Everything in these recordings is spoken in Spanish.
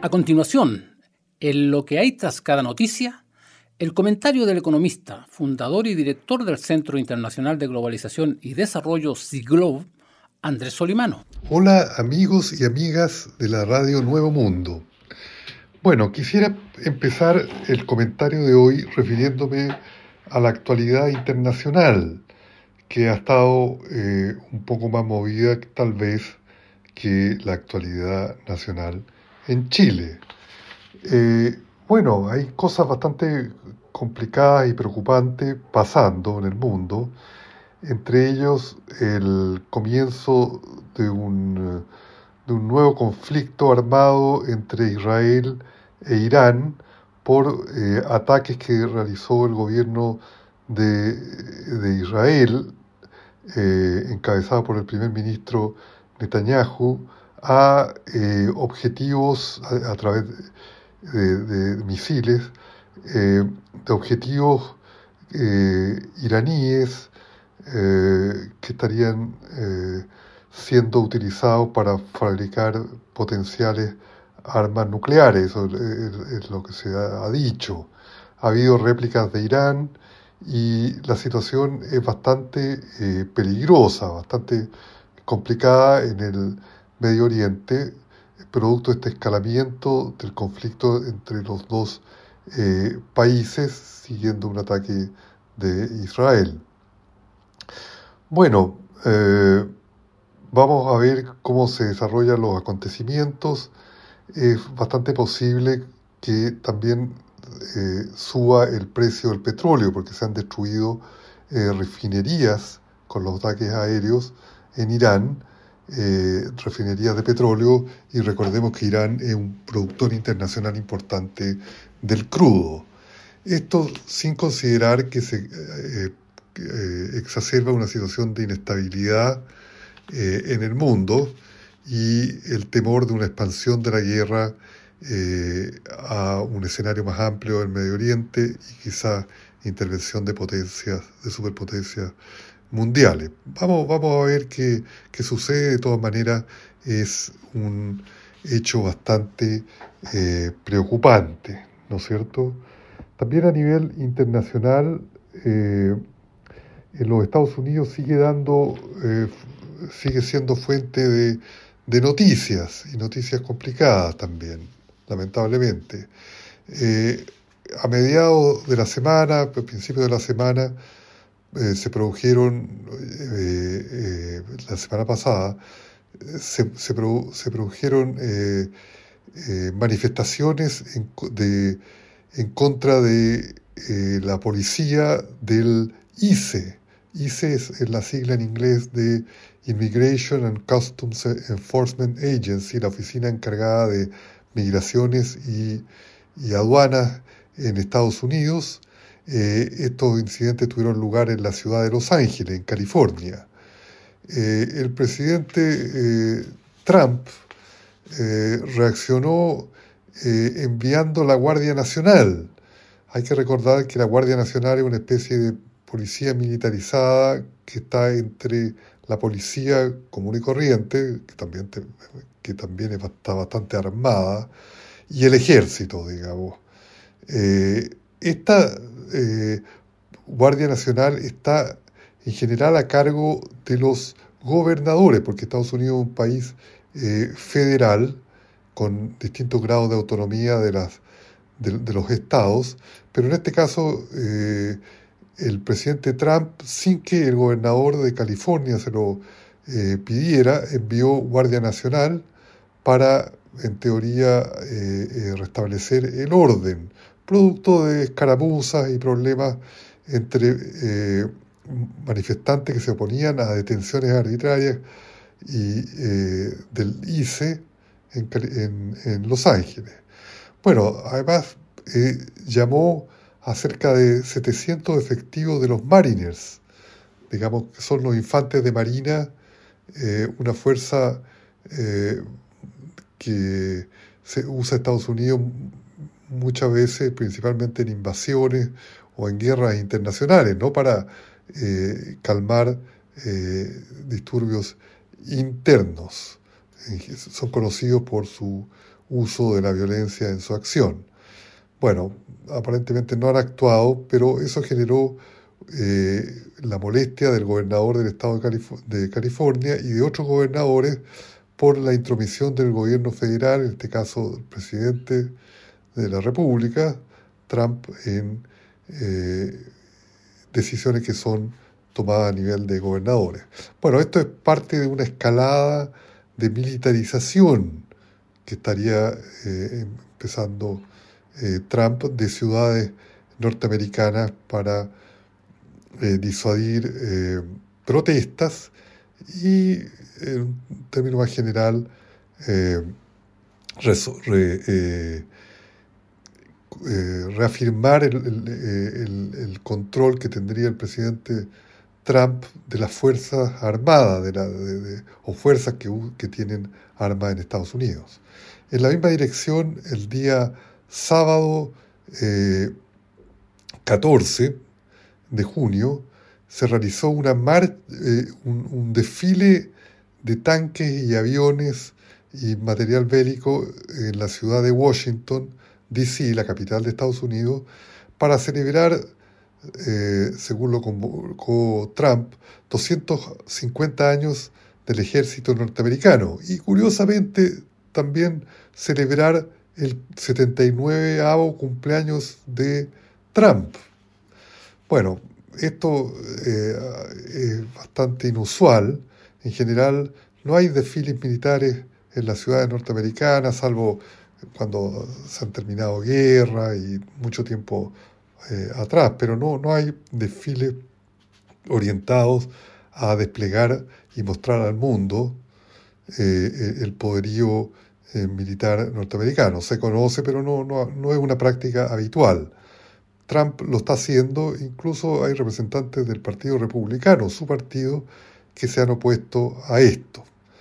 A continuación, en lo que hay tras cada noticia, el comentario del economista, fundador y director del Centro Internacional de Globalización y Desarrollo, CIGLOB, Andrés Solimano. Hola amigos y amigas de la Radio Nuevo Mundo. Bueno, quisiera empezar el comentario de hoy refiriéndome a la actualidad internacional, que ha estado un poco más movida tal vez que la actualidad nacional en Chile. Bueno, hay cosas bastante complicadas y preocupantes pasando en el mundo, entre ellos el comienzo de un nuevo conflicto armado entre Israel e Irán por ataques que realizó el gobierno de Israel, encabezado por el primer ministro Netanyahu, a objetivos a través de misiles, de objetivos iraníes que estarían siendo utilizados para fabricar potenciales armas nucleares. Eso es lo que se ha dicho. Ha habido réplicas de Irán y la situación es bastante peligrosa, bastante complicada en el Medio Oriente, producto de este escalamiento del conflicto entre los dos países, siguiendo un ataque de Israel. Bueno, vamos a ver cómo se desarrollan los acontecimientos. Es bastante posible que también suba el precio del petróleo, porque se han destruido refinerías con los ataques aéreos en Irán, refinerías de petróleo, y recordemos que Irán es un productor internacional importante del crudo. Esto sin considerar que se exacerba una situación de inestabilidad en el mundo y el temor de una expansión de la guerra a un escenario más amplio del Medio Oriente y quizá intervención de potencias, de superpotencias mundiales. Vamos a ver qué sucede. De todas maneras, es un hecho bastante preocupante, ¿no es cierto? También a nivel internacional, en los Estados Unidos sigue siendo fuente de noticias, y noticias complicadas también, lamentablemente. A mediados de la semana, a principios de la semana, se produjeron, la semana pasada, se produjeron manifestaciones en contra de la policía del ICE. ICE es la sigla en inglés de Immigration and Customs Enforcement Agency, la oficina encargada de migraciones y aduanas en Estados Unidos. Estos incidentes tuvieron lugar en la ciudad de Los Ángeles, en California. El presidente Trump reaccionó enviando la Guardia Nacional. Hay que recordar que la Guardia Nacional es una especie de policía militarizada que está entre la policía común y corriente, que también está bastante armada, y el ejército, digamos. Esta Guardia Nacional está en general a cargo de los gobernadores, porque Estados Unidos es un país federal con distintos grados de autonomía de los estados, pero en este caso el presidente Trump, sin que el gobernador de California se lo pidiera, envió Guardia Nacional para, en teoría, restablecer el orden, producto de escaramuzas y problemas entre manifestantes que se oponían a detenciones arbitrarias y del ICE en Los Ángeles. Bueno, además llamó a cerca de 700 efectivos de los Mariners, digamos que son los infantes de marina, una fuerza que se usa en Estados Unidos muchas veces, principalmente en invasiones o en guerras internacionales, no para calmar disturbios internos. Son conocidos por su uso de la violencia en su acción. Bueno, aparentemente no han actuado, pero eso generó la molestia del gobernador del estado de California y de otros gobernadores por la intromisión del gobierno federal, en este caso el presidente de la República, Trump, en decisiones que son tomadas a nivel de gobernadores. Bueno, esto es parte de una escalada de militarización que estaría empezando Trump de ciudades norteamericanas para disuadir protestas y, en un término más general, reafirmar el control que tendría el presidente Trump de las Fuerzas Armadas o fuerzas que tienen armas en Estados Unidos. En la misma dirección, el día sábado 14 de junio se realizó un desfile de tanques y aviones y material bélico en la ciudad de Washington, D.C., la capital de Estados Unidos, para celebrar, según lo convocó Trump, 250 años del ejército norteamericano y, curiosamente, también celebrar el 79º cumpleaños de Trump. Bueno, esto es bastante inusual. En general, no hay desfiles militares en las ciudades norteamericanas, salvo cuando se han terminado guerras y mucho tiempo atrás, pero no hay desfiles orientados a desplegar y mostrar al mundo el poderío militar norteamericano. Se conoce, pero no es una práctica habitual. Trump lo está haciendo, incluso hay representantes del Partido Republicano, su partido, que se han opuesto a esto.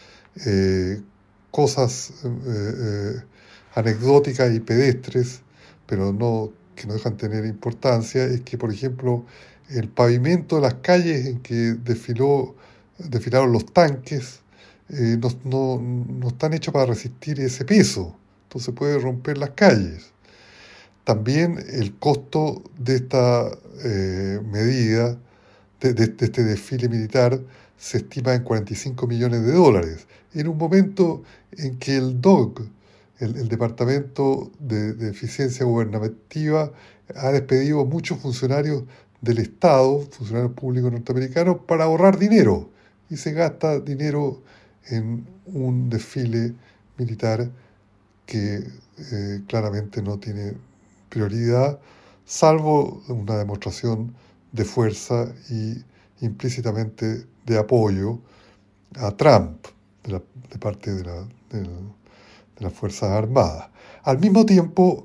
Cosas anecdóticas y pedestres, pero que no dejan tener importancia, es que, por ejemplo, el pavimento de las calles en que desfilaron los tanques no están hechos para resistir ese peso, entonces puede romper las calles. También el costo de esta medida, de este desfile militar, se estima en $45 millones, en un momento en que el DOG, el Departamento de Eficiencia Gubernativa, ha despedido a muchos funcionarios del Estado, funcionarios públicos norteamericanos, para ahorrar dinero, y se gasta dinero en un desfile militar que claramente no tiene prioridad, salvo una demostración de fuerza y implícitamente de apoyo a Trump de parte de las Fuerzas Armadas. Al mismo tiempo,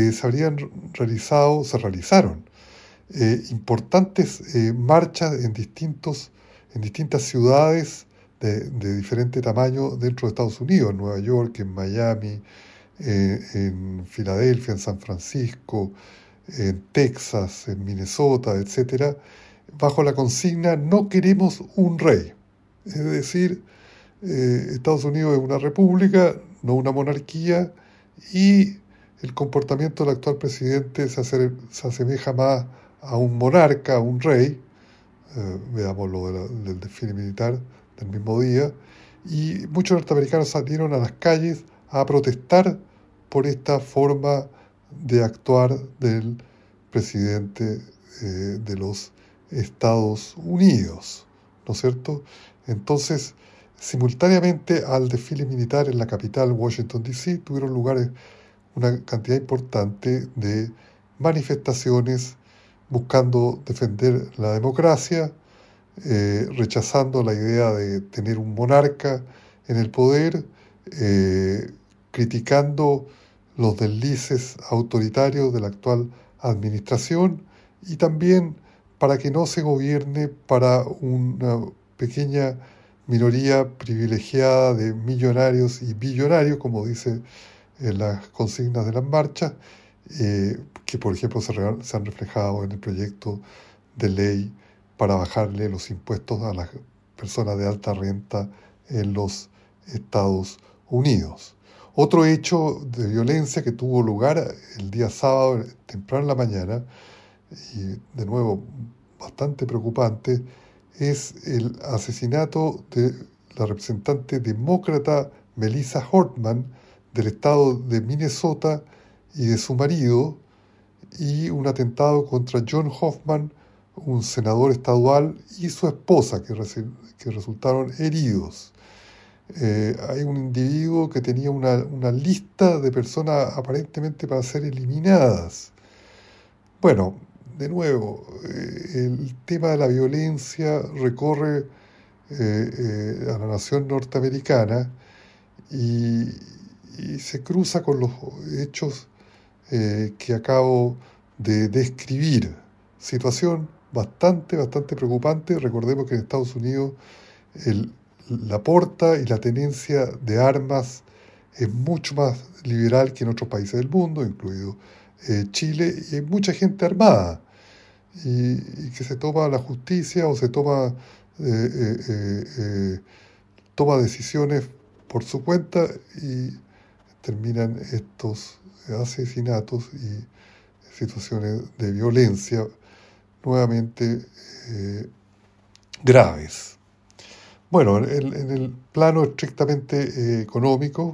se realizaron importantes marchas en distintas ciudades de diferente tamaño dentro de Estados Unidos, en Nueva York, en Miami, en Filadelfia, en San Francisco, en Texas, en Minnesota, etcétera, bajo la consigna "No queremos un rey". Es decir, Estados Unidos es una república, no una monarquía, y el comportamiento del actual presidente se asemeja más a un monarca, a un rey. Veamos lo del desfile militar del mismo día, y muchos norteamericanos salieron a las calles a protestar por esta forma de actuar del presidente de los Estados Unidos, ¿no es cierto? Entonces, simultáneamente al desfile militar en la capital, Washington, D.C., tuvieron lugar una cantidad importante de manifestaciones buscando defender la democracia, rechazando la idea de tener un monarca en el poder, criticando los deslices autoritarios de la actual administración, y también para que no se gobierne para una pequeña minoría privilegiada de millonarios y billonarios, como dice en las consignas de las marchas, que por ejemplo se han reflejado en el proyecto de ley para bajarle los impuestos a las personas de alta renta en los Estados Unidos. Otro hecho de violencia que tuvo lugar el día sábado, temprano en la mañana, y de nuevo bastante preocupante, es el asesinato de la representante demócrata Melissa Hortman del estado de Minnesota y de su marido, y un atentado contra John Hoffman, un senador estadual, y su esposa, que resultaron heridos. Hay un individuo que tenía una lista de personas aparentemente para ser eliminadas. Bueno, de nuevo, el tema de la violencia recorre a la nación norteamericana y, y se cruza con los hechos que acabo de describir. Situación bastante preocupante. Recordemos que en Estados Unidos la porta y la tenencia de armas es mucho más liberal que en otros países del mundo, incluido Chile, y hay mucha gente armada y que se toma la justicia o se toma toma decisiones por su cuenta y terminan estos asesinatos y situaciones de violencia nuevamente graves. Bueno, en el plano estrictamente económico,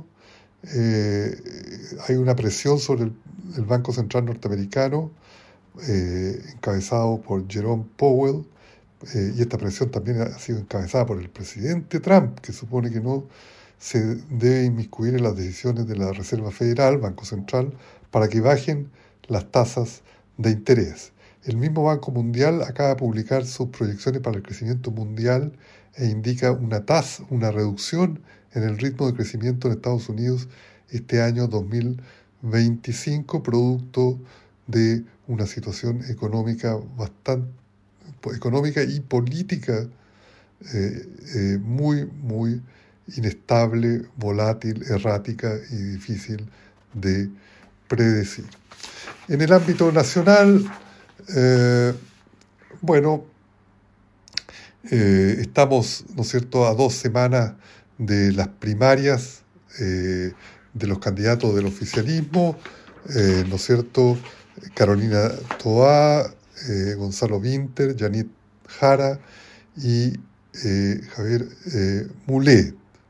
hay una presión sobre el Banco Central norteamericano, encabezado por Jerome Powell, y esta presión también ha sido encabezada por el presidente Trump, que supone que no se debe inmiscuir en las decisiones de la Reserva Federal, Banco Central, para que bajen las tasas de interés. El mismo Banco Mundial acaba de publicar sus proyecciones para el crecimiento mundial e indica una reducción en el ritmo de crecimiento en Estados Unidos este año 2025, producto de una situación económica y política muy inestable, volátil, errática y difícil de predecir. En el ámbito nacional, estamos, ¿no es cierto?, a 2 semanas de las primarias de los candidatos del oficialismo, ¿no es cierto?, Carolina Toá, Gonzalo Vinter, Yanit Jara y Javier Mulet.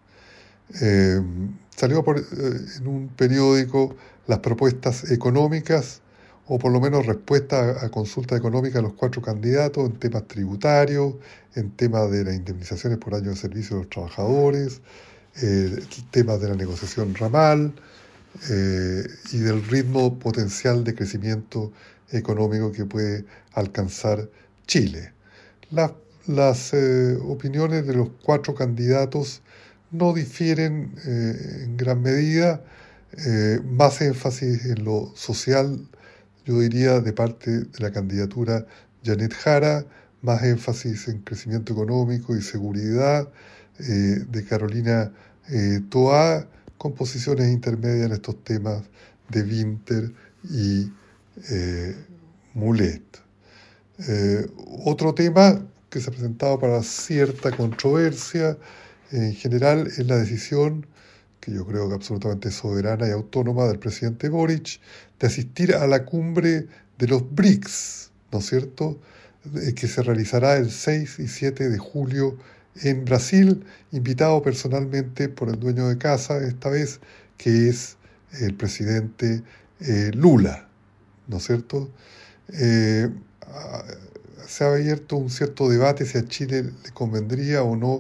Salió en un periódico las propuestas económicas, o por lo menos respuesta a consulta económica de los 4 candidatos en temas tributarios, en temas de las indemnizaciones por año de servicio de los trabajadores, temas de la negociación ramal y del ritmo potencial de crecimiento económico que puede alcanzar Chile. Las opiniones de los 4 candidatos no difieren en gran medida, más énfasis en lo social, yo diría, de parte de la candidatura Yanit Jara, más énfasis en crecimiento económico y seguridad de Carolina Toá, con posiciones intermedias en estos temas de Vinter y Mulet. Otro tema que se ha presentado para cierta controversia en general es la decisión, que yo creo que absolutamente soberana y autónoma, del presidente Boric de asistir a la cumbre de los BRICS, ¿no es cierto?, que se realizará el 6 y 7 de julio en Brasil, invitado personalmente por el dueño de casa, esta vez, que es el presidente Lula, ¿no es cierto? Se ha abierto un cierto debate si a Chile le convendría o no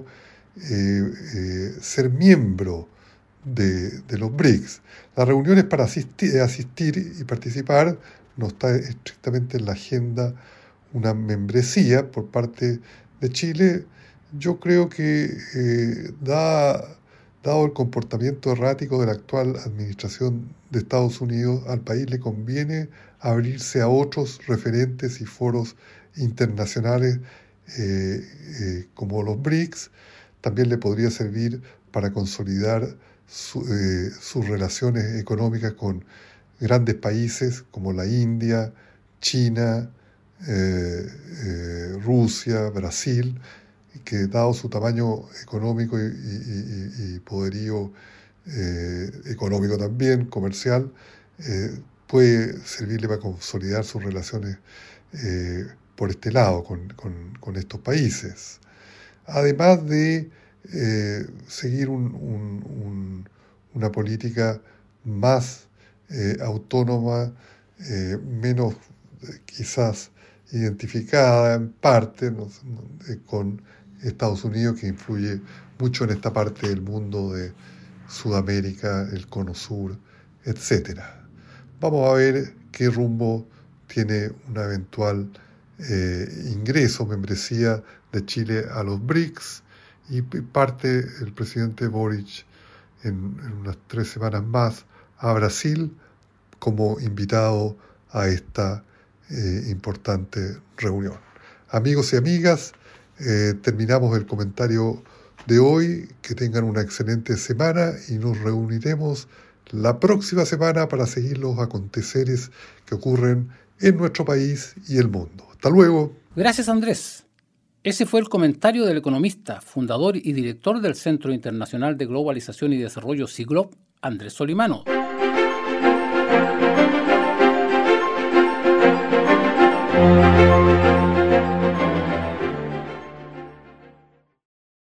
ser miembro de los BRICS. La reunión es para asistir y participar, no está estrictamente en la agenda una membresía por parte de Chile. Yo creo que dado el comportamiento errático de la actual administración de Estados Unidos, al país le conviene abrirse a otros referentes y foros internacionales como los BRICS. También le podría servir para consolidar sus relaciones económicas con grandes países como la India, China, Rusia, Brasil, que dado su tamaño económico y poderío económico también, comercial, puede servirle para consolidar sus relaciones por este lado con estos países. Además de seguir una política más autónoma, menos quizás identificada en parte con Estados Unidos, que influye mucho en esta parte del mundo de Sudamérica, el Cono Sur, etc. Vamos a ver qué rumbo tiene una eventual ingreso, membresía de Chile a los BRICS, y parte el presidente Boric en unas 3 semanas más a Brasil como invitado a esta importante reunión. Amigos y amigas, terminamos el comentario de hoy. Que tengan una excelente semana y nos reuniremos la próxima semana para seguir los aconteceres que ocurren en nuestro país y el mundo. Hasta luego. Gracias, Andrés. Ese fue el comentario del economista, fundador y director del Centro Internacional de Globalización y Desarrollo, SIGLOB, Andrés Solimano.